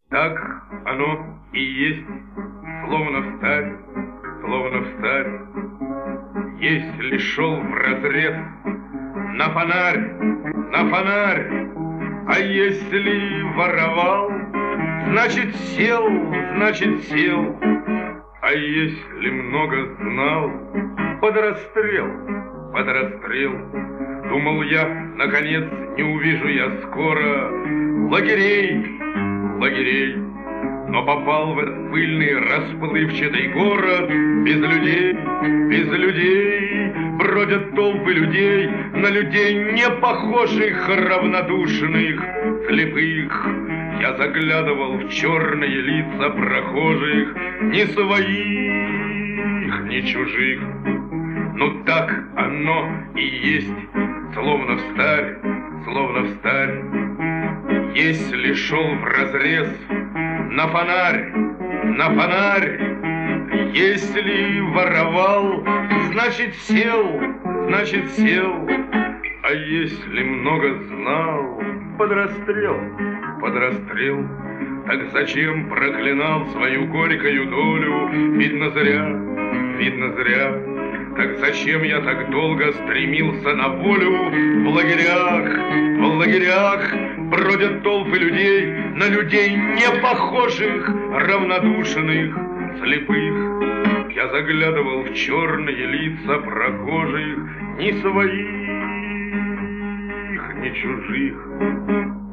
Так оно и есть, словно встарь, словно встарь. Если шел вразрез на фонарь, на фонарь, а если воровал, значит сел, значит сел. А если много знал, под расстрел, под расстрел. Думал я, наконец, не увижу я скоро лагерей, лагерей. Но попал в этот пыльный, расплывчатый город без людей, без людей. Бродят толпы людей, на людей не похожих, равнодушных, слепых. Я заглядывал в черные лица прохожих, ни своих, ни чужих. Ну так оно и есть, словно встарь, словно встарь. Если шел вразрез на фонарь, на фонарь, если воровал, значит сел, значит сел. А если много знал, под расстрел, под расстрел. Так зачем проклинал свою горькую долю? Видно зря, видно зря. Так зачем я так долго стремился на волю? В лагерях бродят толпы людей, на людей не похожих, равнодушных, слепых. Я заглядывал в черные лица прохожих, ни своих, ни чужих.